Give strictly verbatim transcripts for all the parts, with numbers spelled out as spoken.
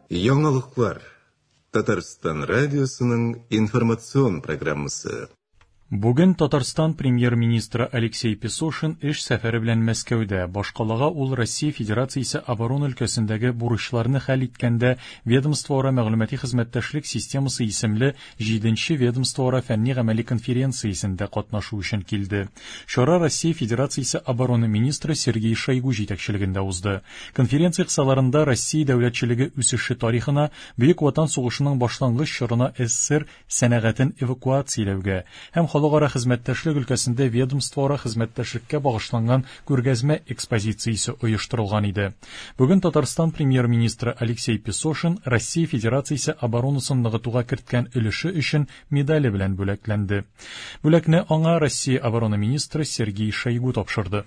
Яңалыклар. Татарстан радиосының информацион программасы. Бүген Татарстан премьер-министры Алексей Песошин эш сәфәре белән Мәскәүдә. Башкалага ул Россия Федерациясе оборона өлкәсендәге бурычларны хәл иткәндә ведомствора мәгълүмати хезмәттәшлек системасы исемле җиденче ведомствора фәнни-гамәли конференциясендә катнашу өчен килде. Чара Россия Федерациясе оборона министры Сергей Шойгу җитәкчелегендә узды. Конференция кысаларында Россия дәүләтчелеге үсеше тарихына, Бөек Ватан сугышының башлангыч чорына СССР сәнәгатен эвакуацияләүгә һәм халыкара хезмәттәшлек өлкәсендә ведомствора хезмәттәшлеккә багышланган күргәзмә экспозициясе оештырылган иде. Бүген Татарстан премьер-министры Алексей Песошин Россия Федерациясе оборонасын ныгытуга керткән өлеше өчен медале белән бүләкләнде. Бүләкне аңа Россия оборона министры Сергей Шойгу тапшырды.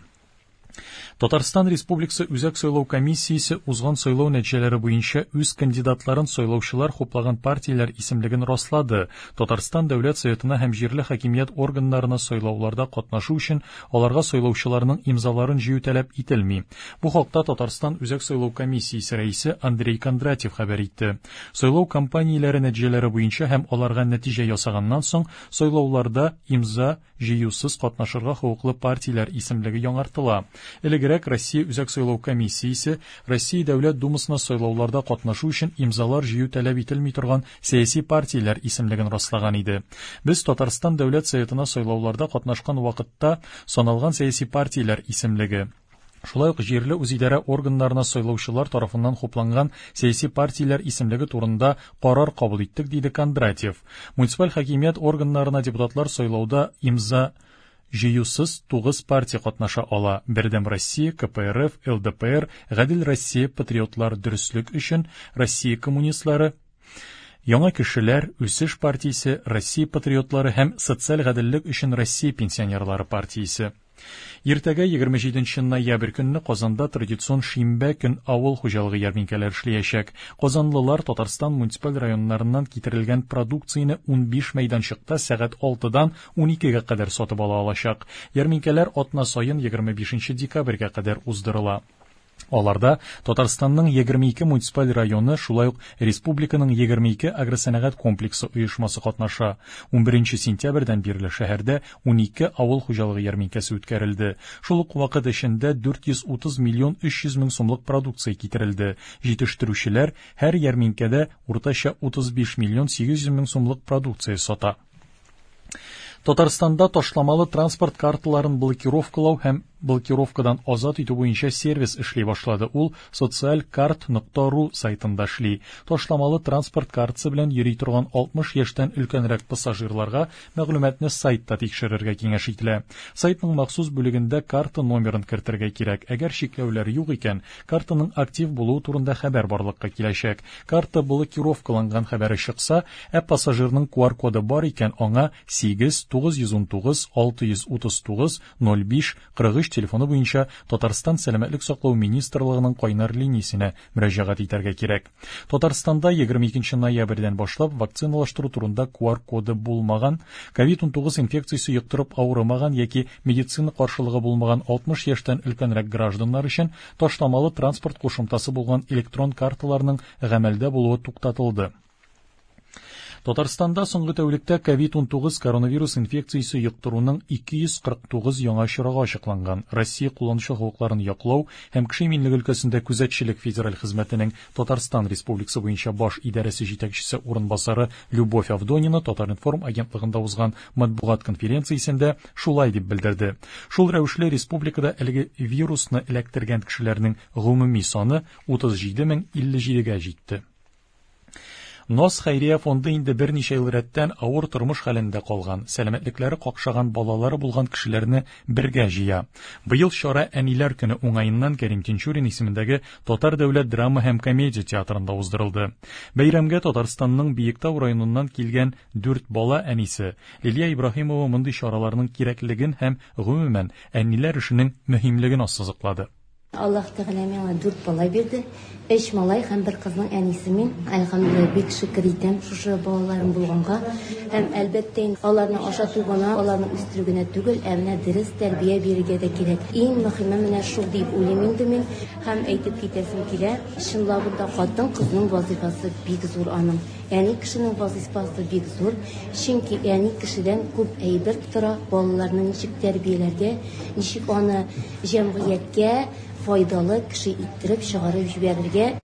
Татарстан Республикасы Үзәк сайлау комиссиясе узган сайлау нәтиҗәләре буенча үз кандидатларын сайлаучылар хуплаган партияләр исемлеген раслады. Татарстан Дәүләт Советына һәм җирле хакимият органнарына сайлауларда катнашу өчен аларга сайлаучыларның имзаларын җыю таләп ителми. Бу хакта Татарстан Үзәк сайлау комиссиясе рәисе Андрей Кондратьев хәбәр итте. Сайлау кампанияләре нәтиҗәләре буенча һәм аларга нәтиҗә ясаганнан соң сайлауларда имза җыюсыз катнашырга хокуклы партияләр исемлеге яңартыла. Элегрәк Россия Үзәк сайлау комиссиясе Россия Дәүләт Думасына сайлауларда катнашу өчен имзалар җыю таләп ителми торган сәяси партияләр исемлеген раслаган иде. Без Татарстан Дәүләт Советына сайлауларда катнашкан вакытта саналган сәяси партияләр исемлеге, шулай ук җирле үзидарә органнарына сайлаучылар тарафыннан хупланган сәяси партияләр исемлеге турында карар кабул иттек, диде Кондратьев. Муниципаль хакимият органнарына депутатлар сайлауда имза җыюсыз тугыз партия катнаша ала. Бердәм Россия, КПРФ, ЛДПР, Гадел Россия, Патриотлар дөрестлек өчен, Россия коммунистлары, Яңа кешеләр, Үсеш партиясе, Россия патриотлары һәм Социаль гаделлек өчен Россия пенсионерлары партиясе. Иртәгә егерме җиденче ноябрь көнне Казанда традицион шимбә көн авыл хуҗалыгы ярминкәләре эшләячәк. Казанлылар Татарстан муниципаль районнарыннан китерелгән продукцияне унбиш мәйданчыкта сәгать алтыдан уникегә кадәр сатып ала алачак. Ярминкәләр атна саен егерме бишенче декабрьгә кадәр уздырыла. Аларда Татарстанның егерме ике муниципаль районы, шулай ук республиканың егерме ике агросәнәгать комплексы оешмасы катнаша. унберенче сентябрьдән бирле шәһәрдә унике авыл хуҗалыгы ярминкәсе үткәрелде. Шул ук вакыт эчендә дүрт йөз утыз миллион өч йөз мең сумлык продукция китерелде. Җитештерүчеләр һәр ярминкәдә уртача утыз биш миллион сигез йөз мең сумлык продукция сата. Татарстанда ташламалы транспорт карталарын блокировкалау һәм блокировкадан азат итү буенча сервис эшли башлады. Ул социаль карт нокта ру сайтында эшли. Ташламалы транспорт картасы белән йөри торган алтмыш яшьтән өлкәнрәк пассажирларга мәгълүматны сайтта тикшерергә киңәш ителә. Сайтның махсус бүлегендә карта номерын кертергә кирәк. Әгәр шикләүләр юк икән, картаның актив булуы турында хәбәр барлыкка киләчәк. Карта блокировкаланган хәбәре чыкса, ә пассажирның ку ар коды бар икән, аңа сигез тугыз йөз ун тугыз алты йөз утыз тугыз ноль биш кырык өч телефоны буенча Татарстан сәламәтлек саклау министрлыгының кайнар линиясенә мөрәҗәгать итәргә кирәк. Татарстанда егерме икенче ноябрьдән башлап вакциналаштыру турында ку ар коды булмаган, ковид унтугыз инфекциясе йоктырып авырмаган яки медицина каршылыгы булмаган алтмыш яшьтән өлкәнрәк гражданнар өчен ташламалы транспорт кушымтасы булган электрон карталарның гамәлдә булуы туктатылды. Татарстанда соңгы тәүлектә ковид унтугыз коронавирус инфекциясе йоктыруның ике йөз кырык тугыз яңа очрагы ачыкланган. Россия кулланучы хокукларын яклау һәм кеше иминлеге өлкәсендә күзәтчелек федераль хезмәтенең Татарстан Республикасы буенча баш идарәсе җитәкчесе урынбасары Любовь Авдонина Татаринформ агентлыгында узган матбугат конференциясендә шулай дип белдерде. Шул рәвешле республикада әлеге вирусны эләктергән кешеләрнең гомуми саны утыз җиде мең илле җидегә җитте. НОС хәйрия фонды инде берничә ел рәттән авыр тормыш хәлендә калган, сәламәтлекләре какшаган балалары булган кешеләрне бергә җыя. Быел чара Әниләр көне уңаеннан Кәрим Тинчурин исемендәге Татар дәүләт драма һәм комедия театрында уздырылды. Бәйрәмгә Татарстанның Биектау районыннан килгән дүрт бала әнисе Лилия Ибраһимова мондый чараларның кирәклеген һәм гомумән әниләр эшенең мөһимлеген ассызыклады. Аллаһ Тәгалә миңа дүрт бала бирде. Өч малай һәм бер кызның әнисе мин. Әлхәмдүлилләһ, бик шөкер итәм шушы балаларым булганга. Һәм әлбәттә аларны ашату гына, аларны үстерү генә түгел, ә менә дөрес тәрбия бирергә дә кирәк. Иң мөһиме менә шул дип уйлыйм инде мин. Һәм әйтеп китәсем килә, чынлабында хатын кызның вазифасы бик зур аның. Әни кешенең вазифасы бик зур. Чөнки әни кешедән күп әйбер тора, балаларны ничек тәрбияләргә, ничек аны җәмгыятькә файдалы кеше иттереп чыгарып җибәрергә.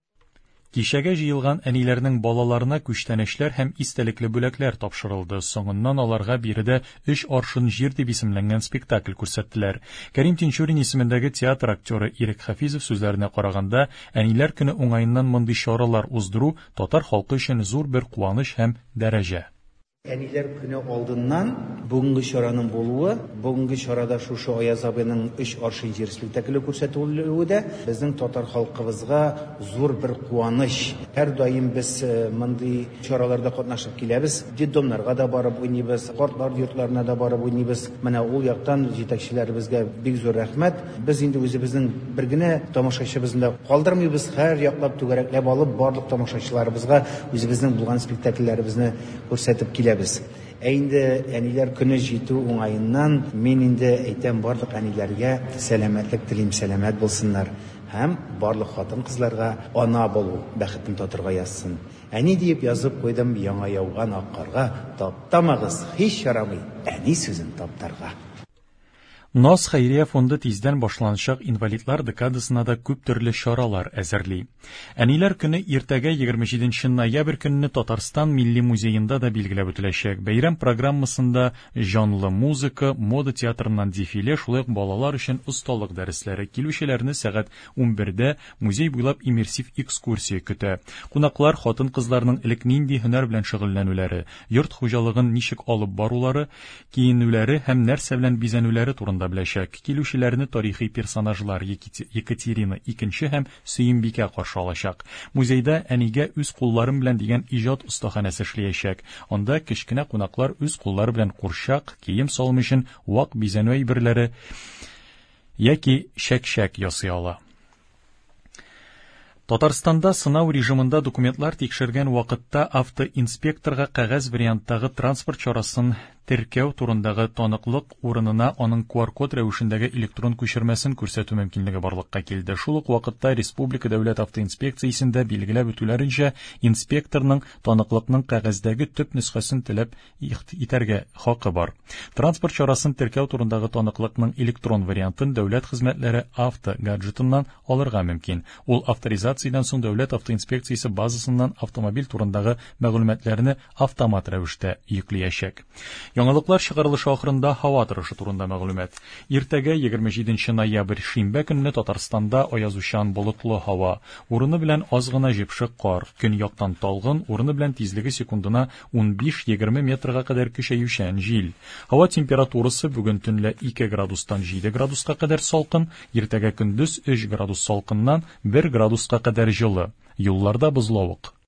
Кичәгә җыелган әниләрнең балаларына күчтәнешләр һәм истәлекле бүләкләр тапшырылды. Соңыннан аларга биредә «Өч аршын җир» дип исемләнгән спектакль күрсәттеләр. Кәрим Тинчурин исемендәге театр актеры Ирек Хафизов сүзләренә караганда, әниләр көне уңаеннан мондый чаралар уздыру татар халкы өчен зур бер куаныч һәм дәрәҗә. Әниләр көне алдыннан бүгенге чараның булуы, бүгенге чарада шушы Аяз абыйның «Өч аршын җир» спектакле күрсәтелүе дә безнең татар халкыбызга зур бер куаныч. Һәр даим без мондый чараларда катнашып киләбез. Детдомнарга да барып уйныйбыз, картлар йортларына да барып уйныйбыз. Менә ул яктан җитәкчеләребезгә бик зур рәхмәт. Без инде үзебезнең бер генә тамашачыбызны калдырмыйбыз, һәр яклап түгәрәкләп алып, барлык тамашачыларыбызга үзебезнең булган спектакльләребезне күрсәтеп киләбез. Ә инде әниләр көне җитү уңаеннан мин инде әйтәм барлык әниләргә сәламәтлек телим, сәламәт булсыннар. Һәм барлык хатын-кызларга ана булу бәхетен татырга язсын. Әни дип язып куйдым яңа яуган ак карга, таптамагыз, һич ярамый, әни сүзен таптарга. НАС Хәйрия фонды тиздән башланачак инвалидлар декадасына да күп төрле чаралар әзерли. Әниләр көне иртәгә егерме җиденче ноябрь көнне Татарстан Милли музеенда да билгеләп үтеләчәк. Бәйрәм программасында җанлы музыка, мода театрыннан дефиле, шулай ук балалар өчен осталык дәресләре. Килүчеләрне сәгать унбердә музей буйлап иммерсив экскурсия көтә. Кунаклар хатын-кызларның элек нинди һөнәр белән шөгыльләнүләре, йорт хуҗалыгын ничек алып барулары, киенүләре һәм нәрсә белән бизәнүләре турында беләчәк. Килүчеләрне тарихи персонажлар Екатерина икенче һәм Сөембикә каршы алачак. Музейда әнигә үз кулларым белән дигән иҗат остаханәсе эшләячәк. Анда кечкенә кунаклар үз куллары белән курчак, кием салымы өчен вак бизәнү әйберләре яки шәкшәк ясый ала. Татарстанда сынау режимында документлар тикшергән вакытта автоинспекторга кәгазь варианттагы транспорт чарасын теркәү турындагы таныклык урынына аның ку ар код рәвешендәге электрон күчермәсен күрсәтү мөмкинлеге барлыкка килде. Шул ук вакытта Республика дәүләт автоинспекциясендә билгеләп үтүләренчә, инспекторның таныклыкның кәгазьдәге төп нөсхәсен теләп итәргә хакы бар. Транспорт чарасын теркәү турындагы таныклыкның электрон вариантын дәүләт хезмәтләре авто гаджетыннан алырга мөмкин. Ул авторизациядән соң дәүләт автоинспекциясе базасыннан автомобиль турындагы мәгълүматларны автомат рәвештә йөкләячәк. Яңалыклар чыгарылышы ахырында һава торышы турында мәгълүмат. Иртәгә егерме җиденче ноябрь шимбә көнне Татарстанда аязучан болытлы һава, урыны белән аз гына җепшек кар, көн яктан талгын, урыны белән тизлеге секундына унбиш-егерме метрга кадәр көчәючән җил. Һава температурасы бүген төнлә ике градустан җиде градуска кадәр салкын, иртәгә көндез өч градус салкыннан бер градуска кадәр җылы. Юлларда бозлавык.